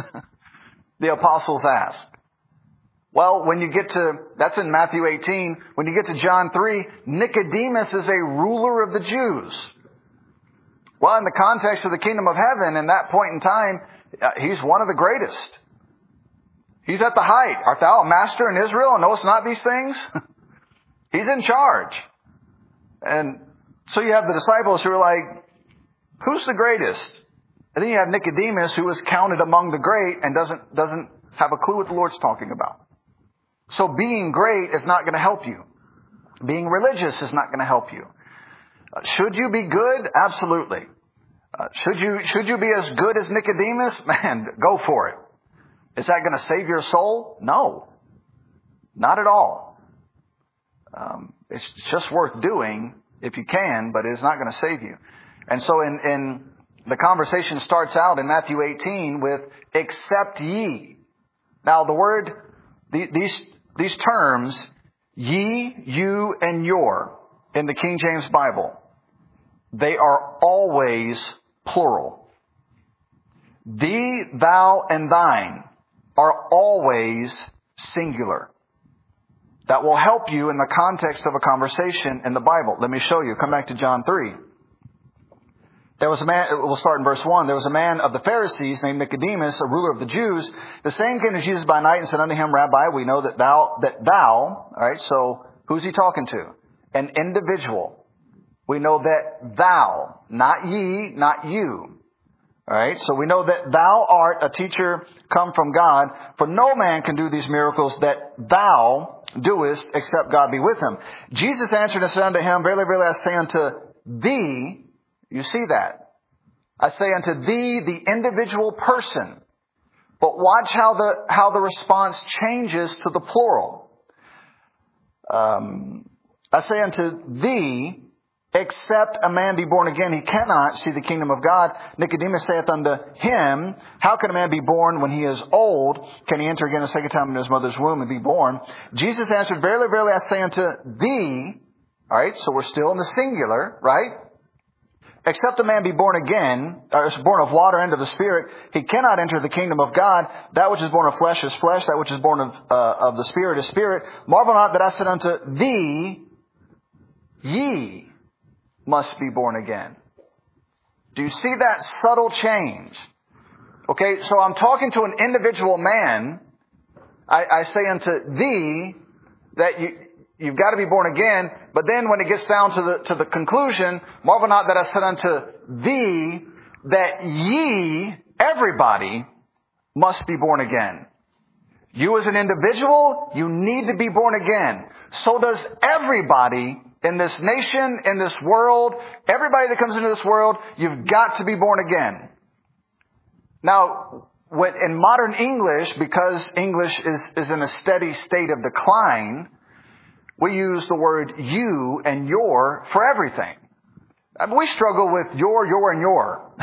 the apostles asked. Well, when you get to, that's in Matthew 18. When you get to John 3, Nicodemus is a ruler of the Jews. Well, in the context of the kingdom of heaven, in that point in time, he's one of the greatest. He's at the height. Art thou a master in Israel and knowest not these things? He's in charge. And so you have the disciples who are like, who's the greatest? And then you have Nicodemus, who is counted among the great and doesn't have a clue what the Lord's talking about. So being great is not going to help you. Being religious is not going to help you. Should you be good? Absolutely. Should you be as good as Nicodemus? Man, go for it. Is that going to save your soul? No. Not at all. It's just worth doing if you can, but it's not going to save you. And so in the conversation starts out in Matthew 18 with, except ye. Now the word, these these terms, ye, you, and your, in the King James Bible, they are always plural. Thee, thou, and thine are always singular. That will help you in the context of a conversation in the Bible. Let me show you. Come back to John 3. There was a man, we'll start in verse 1. There was a man of the Pharisees named Nicodemus, a ruler of the Jews. The same came to Jesus by night and said unto him, Rabbi, we know that thou, all right, so who's he talking to? An individual. We know that thou, not ye, not you. All right, so we know that thou art a teacher come from God, for no man can do these miracles that thou doest except God be with him. Jesus answered and said unto him, Verily, verily, I say unto thee, you see that? I say unto thee, the individual person. But watch how the response changes to the plural. I say unto thee, except a man be born again, he cannot see the kingdom of God. Nicodemus saith unto him, How can a man be born when he is old? Can he enter again a second time into his mother's womb and be born? Jesus answered, Verily, verily, I say unto thee. All right, so we're still in the singular, right? Except a man be born again, or is born of water and of the Spirit, he cannot enter the kingdom of God. That which is born of flesh is flesh. That which is born of the Spirit is spirit. Marvel not that I said unto thee, ye must be born again. Do you see that subtle change? Okay, so I'm talking to an individual man. I say unto thee that you've got to be born again. But then when it gets down to the conclusion, marvel not that I said unto thee that ye, everybody, must be born again. You as an individual, you need to be born again. So does everybody in this nation, in this world, everybody that comes into this world, you've got to be born again. Now, in modern English, because English is in a steady state of decline, we use the word you and your for everything. I mean, we struggle with your, and your.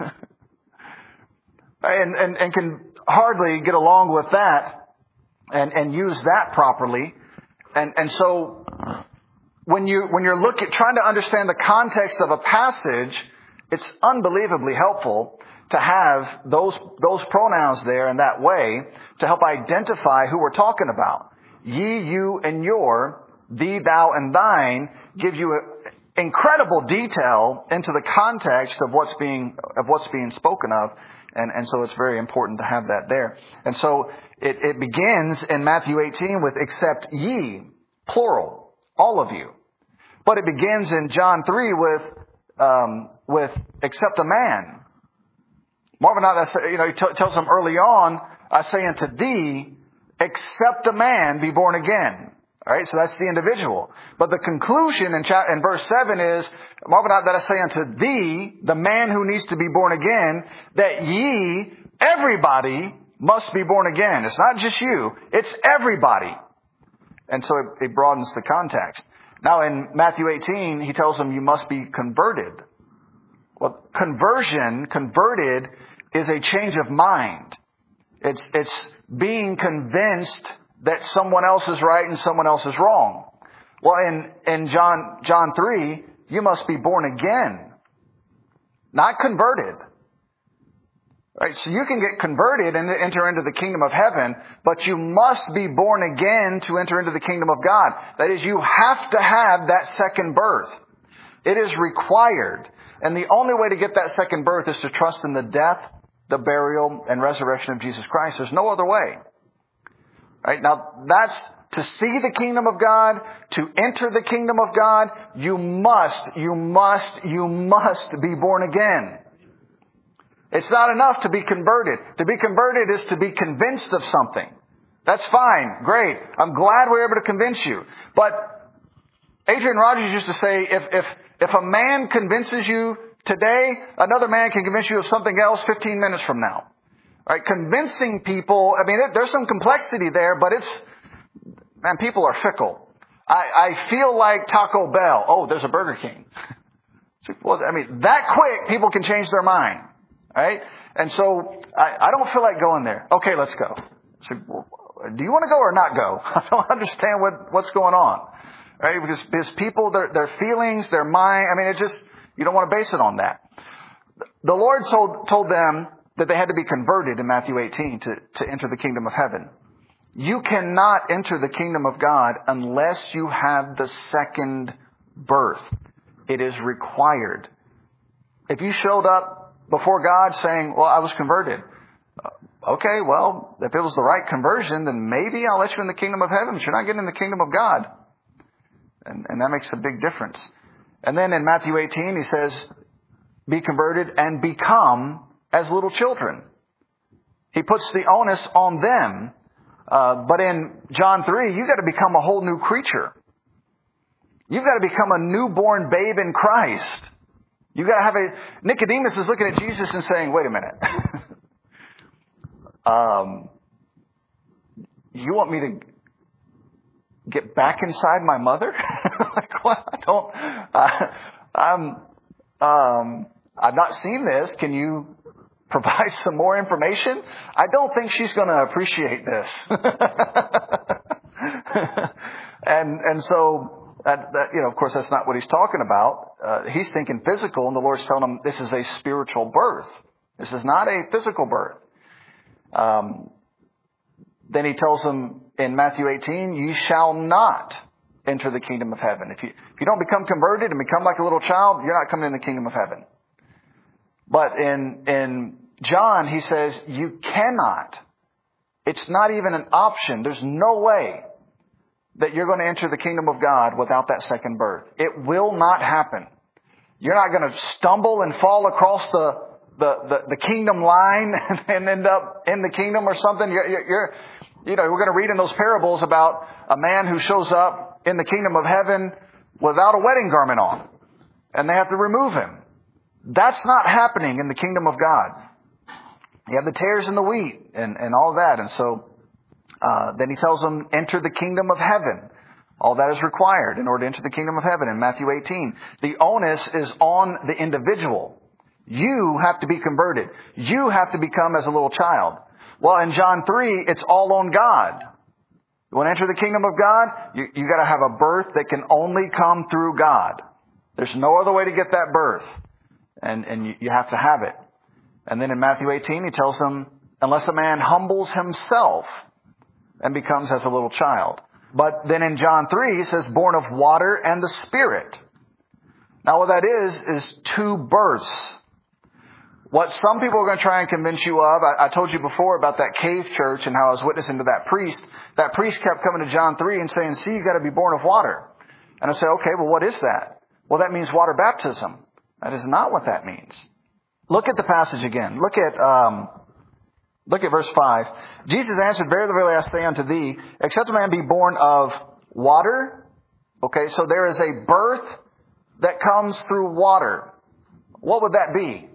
and can hardly get along with that and use that properly. And so when you're trying to understand the context of a passage, it's unbelievably helpful to have those pronouns there in that way to help identify who we're talking about. Ye, you, and your, thee, thou, and thine give you incredible detail into the context of what's being spoken of. And so it's very important to have that there. And so it begins in Matthew 18 with except ye, plural, all of you. But it begins in John 3 with except a man. Marvel not, he tells them early on, I say unto thee, except a man be born again. All right, so that's the individual. But the conclusion in verse 7 is, marvel not that I say unto thee, the man who needs to be born again, that ye, everybody, must be born again. It's not just you, it's everybody. And so it broadens the context. Now in Matthew 18, he tells them you must be converted. Well, converted is a change of mind. It's being convinced that someone else is right and someone else is wrong. Well, in John 3, you must be born again, not converted. Right? So you can get converted and enter into the kingdom of heaven, but you must be born again to enter into the kingdom of God. That is, you have to have that second birth. It is required. And the only way to get that second birth is to trust in the death, the burial, and resurrection of Jesus Christ. There's no other way. Right? Now, that's to see the kingdom of God, to enter the kingdom of God, you must be born again. It's not enough to be converted. To be converted is to be convinced of something. That's fine. Great. I'm glad we're able to convince you. But Adrian Rogers used to say, if a man convinces you today, another man can convince you of something else 15 minutes from now. Right? Convincing people, I mean, there's some complexity there, but people are fickle. I feel like Taco Bell. Oh, there's a Burger King. Well, I mean, that quick, people can change their mind. Right? And so I don't feel like going there. Okay, let's go. So, do you want to go or not go? I don't understand what's going on. Right? Because people, their feelings, their mind, I mean, it's just, you don't want to base it on that. The Lord told them that they had to be converted in Matthew 18 to enter the kingdom of heaven. You cannot enter the kingdom of God unless you have the second birth. It is required. If you showed up before God saying, well, I was converted. Okay, well, if it was the right conversion, then maybe I'll let you in the kingdom of heaven, but you're not getting in the kingdom of God. And that makes a big difference. And then in Matthew 18, he says, be converted and become as little children. He puts the onus on them. But in John 3, you've got to become a whole new creature. You've got to become a newborn babe in Christ. You've got to have Nicodemus is looking at Jesus and saying, wait a minute. You want me to get back inside my mother? Like, what? I've not seen this. Can you provide some more information? I don't think she's going to appreciate this. and so that, of course, that's not what he's talking about. He's thinking physical, and the Lord's telling him this is a spiritual birth. This is not a physical birth. Then he tells them in Matthew 18, you shall not enter the kingdom of heaven. If you don't become converted and become like a little child, you're not coming in the kingdom of heaven. But in John, he says, you cannot. It's not even an option. There's no way that you're going to enter the kingdom of God without that second birth. It will not happen. You're not going to stumble and fall across the kingdom line and end up in the kingdom or something. We're going to read in those parables about a man who shows up in the kingdom of heaven without a wedding garment on, and they have to remove him. That's not happening in the kingdom of God. You have the tares and the wheat and all that. And so then he tells them, enter the kingdom of heaven. All that is required in order to enter the kingdom of heaven in Matthew 18. The onus is on the individual. You have to be converted. You have to become as a little child. Well, in John 3, it's all on God. You want to enter the kingdom of God? You got to have a birth that can only come through God. There's no other way to get that birth. And you have to have it. And then in Matthew 18, he tells them, unless a man humbles himself and becomes as a little child. But then in John 3, he says, born of water and the Spirit. Now what that is two births. What some people are going to try and convince you of, I told you before about that cave church and how I was witnessing to that priest. That priest kept coming to John 3 and saying, see, you got to be born of water. And I said, okay, well, what is that? Well, that means water baptism. That is not what that means. Look at the passage again. Look at verse 5. Jesus answered, verily, verily, I say unto thee, except a man be born of water. Okay, so there is a birth that comes through water. What would that be?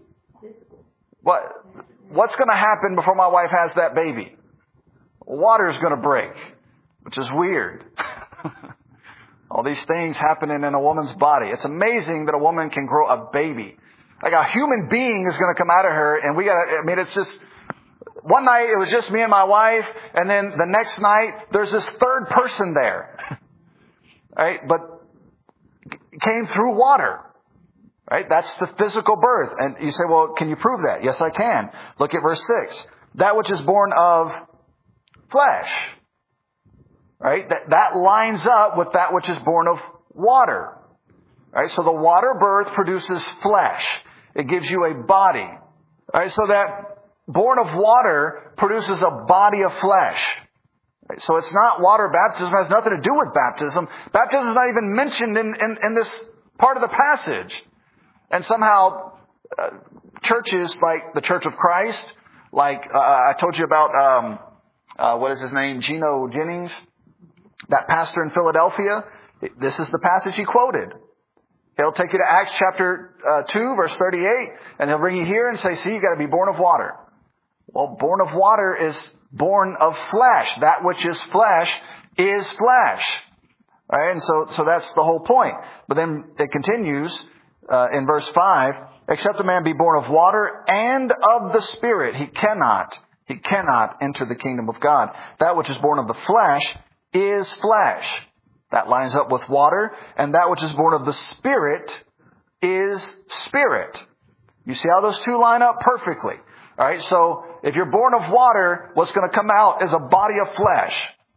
What's going to happen before my wife has that baby? Water's going to break, which is weird. All these things happening in a woman's body. It's amazing that a woman can grow a baby. Like a human being is going to come out of her, and it's just, one night it was just me and my wife, and then the next night there's this third person there. Right? But it came through water. Right? That's the physical birth. And you say, well, can you prove that? Yes, I can. Look at verse 6. That which is born of flesh. Right? That lines up with that which is born of water. Right? So the water birth produces flesh. It gives you a body. Right? So that born of water produces a body of flesh. Right? So it's not water baptism. It has nothing to do with baptism. Baptism is not even mentioned in this part of the passage. And somehow churches like the Church of Christ, like I told you about, what is his name, Geno Jennings, that pastor in Philadelphia, this is the passage he quoted. He'll take you to Acts chapter 2, verse 38, and he'll bring you here and say, see, you got to be born of water. Well, born of water is born of flesh. That which is flesh is flesh. Right? And so that's the whole point. But then it continues in verse 5, except a man be born of water and of the Spirit, he cannot He cannot enter the kingdom of God. That which is born of the flesh is flesh. That lines up with water. And that which is born of the Spirit is spirit. You see how those two line up perfectly? All right, so if you're born of water, what's going to come out is a body of flesh.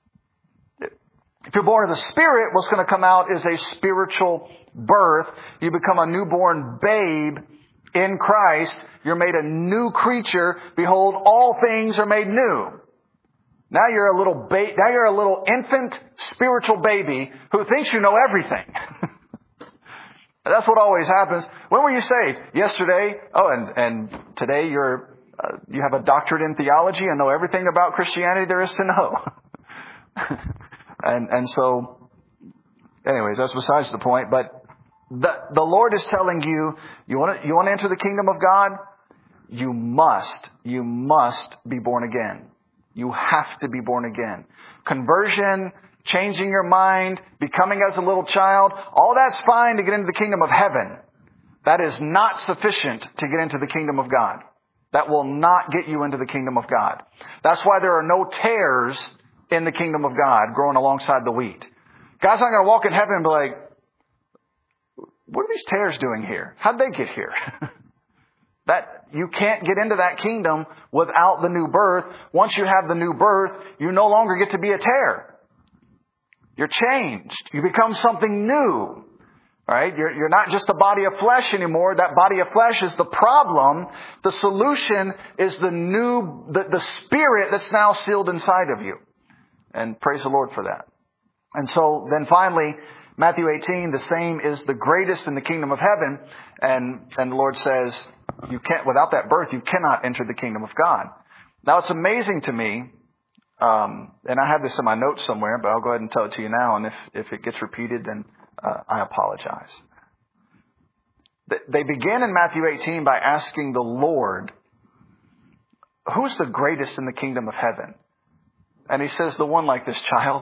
If you're born of the Spirit, what's going to come out is a spiritual birth. You become a newborn babe in Christ. You're made a new creature. Behold, all things are made new. Now you're a little infant spiritual baby who thinks you know everything. That's what always happens. When were you saved? Yesterday. Oh, and today you have a doctorate in theology and know everything about Christianity there is to know. and so, anyways, that's besides the point. But the Lord is telling you, you want to enter the kingdom of God? You must be born again. You have to be born again. Conversion, changing your mind, becoming as a little child, all that's fine to get into the kingdom of heaven. That is not sufficient to get into the kingdom of God. That will not get you into the kingdom of God. That's why there are no tares in the kingdom of God growing alongside the wheat. God's not going to walk in heaven and be like, what are these tares doing here? How'd they get here? That you can't get into that kingdom without the new birth. Once you have the new birth, you no longer get to be a tare. You're changed. You become something new. Right? You're not just a body of flesh anymore. That body of flesh is the problem. The solution is the spirit that's now sealed inside of you. And praise the Lord for that. And so then finally, Matthew 18, the same is the greatest in the kingdom of heaven. And the Lord says, you can't, without that birth, you cannot enter the kingdom of God. Now it's amazing to me, and I have this in my notes somewhere, but I'll go ahead and tell it to you now. And if it gets repeated, then I apologize. They begin in Matthew 18 by asking the Lord, who's the greatest in the kingdom of heaven? And he says, the one like this child.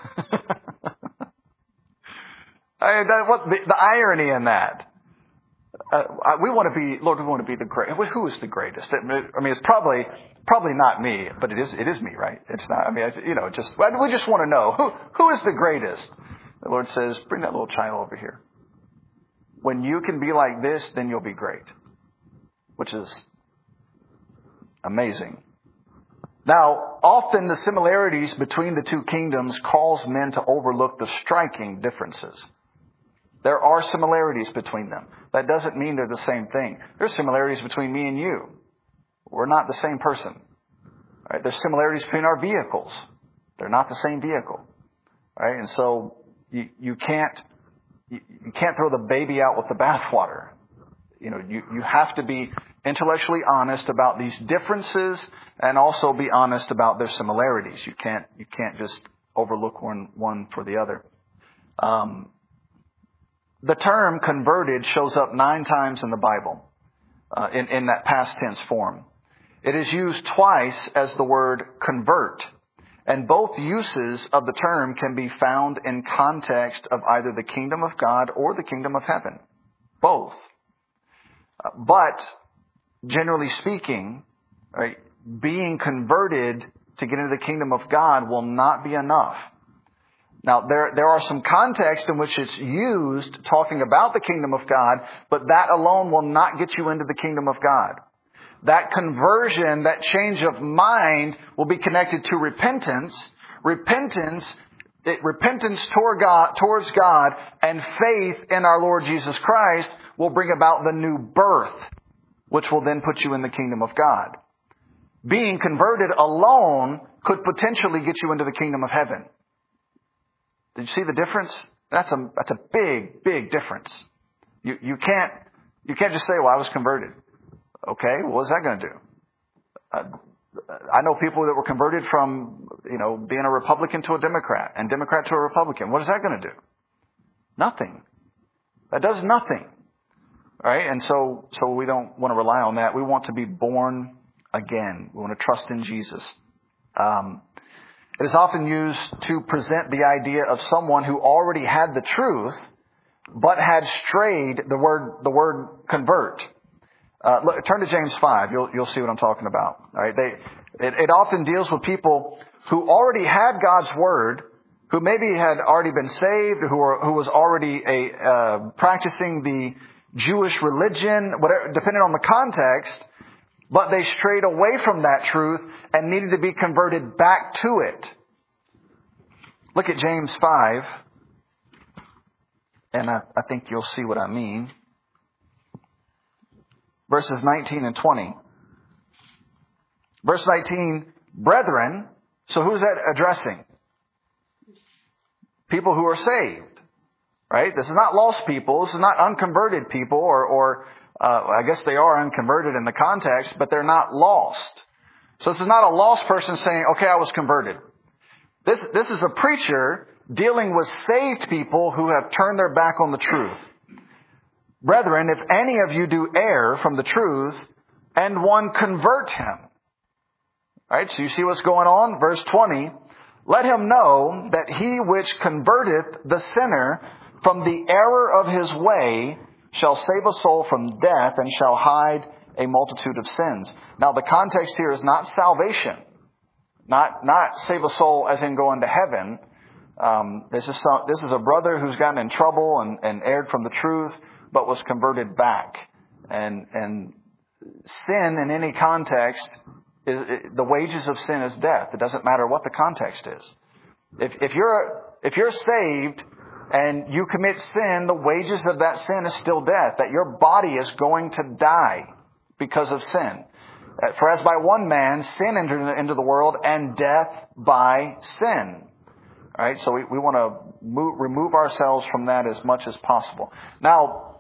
The irony in that. We want to be the great. Who is the greatest? I mean, it's probably not me, but it is me, right? It's not. I mean, we just want to know who is the greatest. The Lord says, bring that little child over here. When you can be like this, then you'll be great, which is amazing. Now, often the similarities between the two kingdoms cause men to overlook the striking differences. There are similarities between them. That doesn't mean they're the same thing. There's similarities between me and you. We're not the same person. Right? There's similarities between our vehicles. They're not the same vehicle. Right? And so you can't throw the baby out with the bathwater. You have to be intellectually honest about these differences and also be honest about their similarities. You can't just overlook one for the other. The term converted shows up 9 times in the Bible, in that past tense form. It is used twice as the word convert, and both uses of the term can be found in context of either the kingdom of God or the kingdom of heaven. Both. But, generally speaking, right, being converted to get into the kingdom of God will not be enough. Now, there are some contexts in which it's used talking about the kingdom of God, but that alone will not get you into the kingdom of God. That conversion, that change of mind will be connected to repentance. Repentance towards God and faith in our Lord Jesus Christ will bring about the new birth, which will then put you in the kingdom of God. Being converted alone could potentially get you into the kingdom of heaven. Did you see the difference? That's a big, big difference. You can't just say, well, I was converted. Okay, well, what is that going to do? I know people that were converted from, being a Republican to a Democrat and Democrat to a Republican. What is that going to do? Nothing. That does nothing. All right? And so we don't want to rely on that. We want to be born again. We want to trust in Jesus. It is often used to present the idea of someone who already had the truth, but had strayed, the word convert. Turn to James 5. You'll see what I'm talking about. All right. It often deals with people who already had God's Word, who maybe had already been saved, who was already practicing the Jewish religion, whatever, depending on the context, but they strayed away from that truth and needed to be converted back to it. Look at James 5, and I think you'll see what I mean. Verses 19 and 20. Verse 19, brethren, so who's that addressing? People who are saved, right? This is not lost people. This is not unconverted people, or I guess they are unconverted in the context, but they're not lost. So this is not a lost person saying, okay, I was converted. This is a preacher dealing with saved people who have turned their back on the truth. Brethren, if any of you do err from the truth, and one convert him. Right? So you see what's going on? Verse 20. Let him know that he which converteth the sinner from the error of his way shall save a soul from death and shall hide a multitude of sins. Now the context here is not salvation. Not save a soul as in going to heaven. This is a brother who's gotten in trouble and erred from the truth, but was converted back. And sin in any context, the wages of sin is death. It doesn't matter what the context is. If you're saved and you commit sin, the wages of that sin is still death. That your body is going to die because of sin. For as by one man sin entered into the world, and death by sin. All right, so we want to remove ourselves from that as much as possible. Now,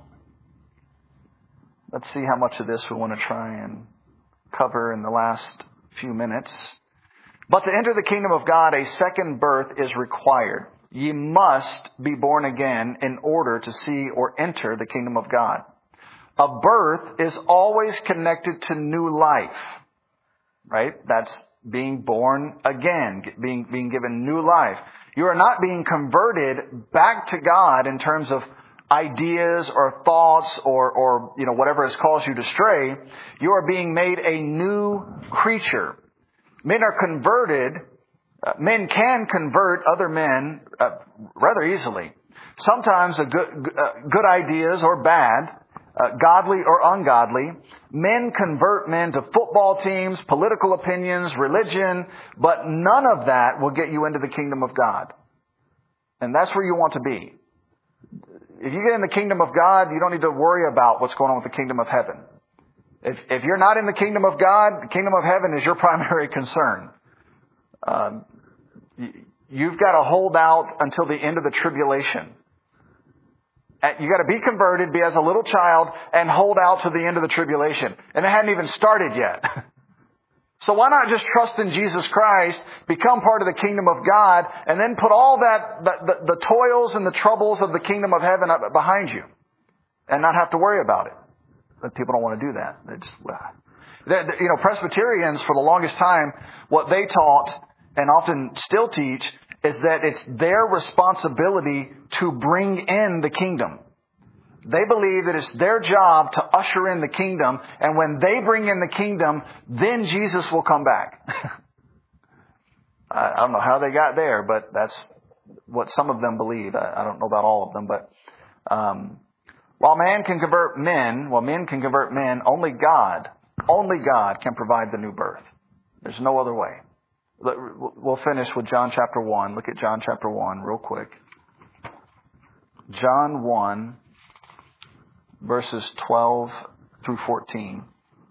let's see how much of this we want to try and cover in the last few minutes. But to enter the kingdom of God, a second birth is required. Ye must be born again in order to see or enter the kingdom of God. A birth is always connected to new life, right? That's being born again, being given new life. You are not being converted back to God in terms of ideas or thoughts or whatever has caused you to stray. You are being made a new creature. Men are converted. Men can convert other men rather easily. Sometimes good ideas or bad, godly or ungodly. Men convert men to football teams, political opinions, religion, but none of that will get you into the kingdom of God. And that's where you want to be. If you get in the kingdom of God, you don't need to worry about what's going on with the kingdom of heaven. If you're not in the kingdom of God, the kingdom of heaven is your primary concern. You've got to hold out until the end of the tribulation. You got to be converted, be as a little child, and hold out to the end of the tribulation. And it hadn't even started yet. So why not just trust in Jesus Christ, become part of the kingdom of God, and then put all the toils and the troubles of the kingdom of heaven behind you, and not have to worry about it? But people don't want to do that. Presbyterians for the longest time, what they taught and often still teach is that it's their responsibility to bring in the kingdom. They believe that it's their job to usher in the kingdom, and when they bring in the kingdom, then Jesus will come back. I don't know how they got there, but that's what some of them believe. I don't know about all of them, but while men can convert men, only God can provide the new birth. There's no other way. We'll finish with John chapter 1. Look at John chapter 1 real quick. John 1, verses 12 through 14.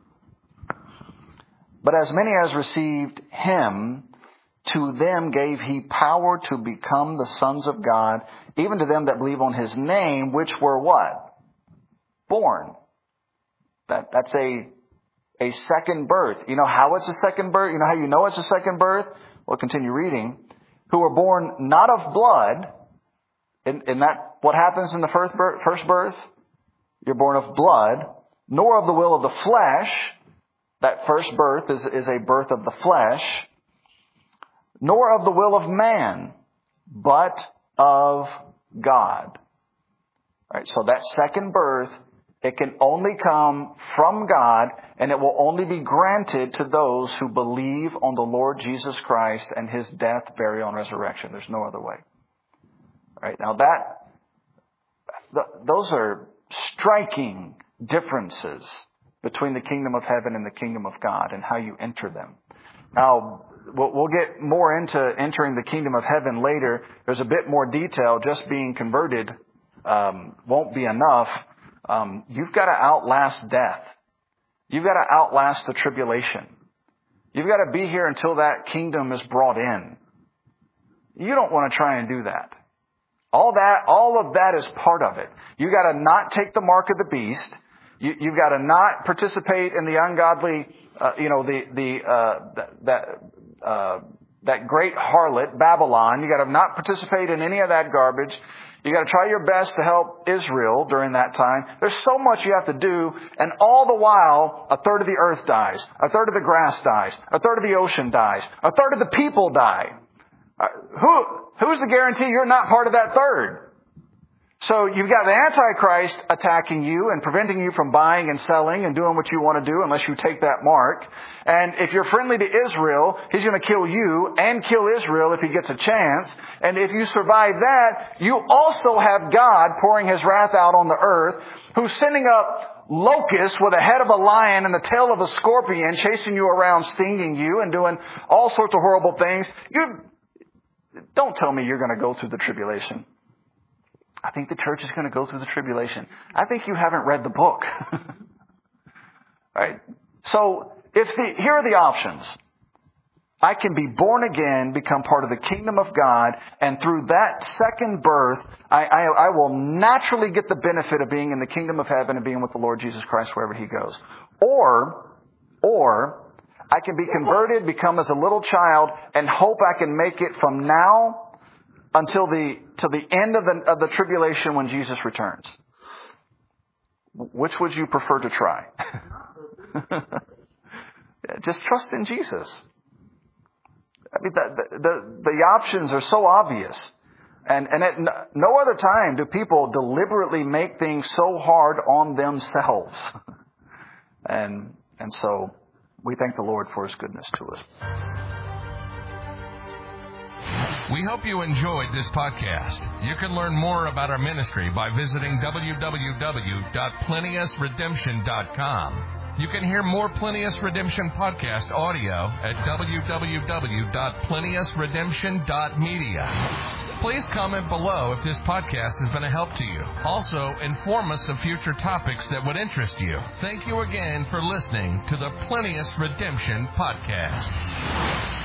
But as many as received him, to them gave he power to become the sons of God, even to them that believe on his name, which were what? Born. That's a second birth. You know how it's a second birth? You know how you know it's a second birth? We'll continue reading. Who were born not of blood. Isn't that what happens in the first birth? You're born of blood, nor of the will of the flesh. That first birth is a birth of the flesh. Nor of the will of man, but of God. All right, so that second birth It can only come from God, and it will only be granted to those who believe on the Lord Jesus Christ and His death, burial, and resurrection. There's no other way. All right? Now those are striking differences between the kingdom of heaven and the kingdom of God and how you enter them. Now, we'll get more into entering the kingdom of heaven later. There's a bit more detail. Just being converted won't be enough. You've got to outlast death. You've got to outlast the tribulation. You've got to be here until that kingdom is brought in. You don't want to try and do that. All of that is part of it. You've got to not take the mark of the beast. You've got to not participate in the ungodly, that great harlot, Babylon. You've got to not participate in any of that garbage. You've got to try your best to help Israel during that time. There's so much you have to do, and all the while, a third of the earth dies. A third of the grass dies. A third of the ocean dies. A third of the people die. Who's the guarantee you're not part of that third? So you've got the Antichrist attacking you and preventing you from buying and selling and doing what you want to do unless you take that mark. And if you're friendly to Israel, he's going to kill you and kill Israel if he gets a chance. And if you survive that, you also have God pouring His wrath out on the earth, who's sending up locusts with a head of a lion and the tail of a scorpion chasing you around, stinging you and doing all sorts of horrible things. Don't tell me you're going to go through the tribulation. I think the church is going to go through the tribulation. I think you haven't read the book. Right? So, here are the options. I can be born again, become part of the kingdom of God, and through that second birth, I will naturally get the benefit of being in the kingdom of heaven and being with the Lord Jesus Christ wherever He goes. Or I can be converted, become as a little child, and hope I can make it from now until the end of the tribulation when Jesus returns. Which would you prefer to try? Just trust in Jesus. I mean, the options are so obvious. And at no other time do people deliberately make things so hard on themselves. And so we thank the Lord for His goodness to us. We hope you enjoyed this podcast. You can learn more about our ministry by visiting www.plenteousredemption.com. You can hear more Plenteous Redemption podcast audio at www.plenteousredemption.media. Please comment below if this podcast has been a help to you. Also, inform us of future topics that would interest you. Thank you again for listening to the Plenteous Redemption podcast.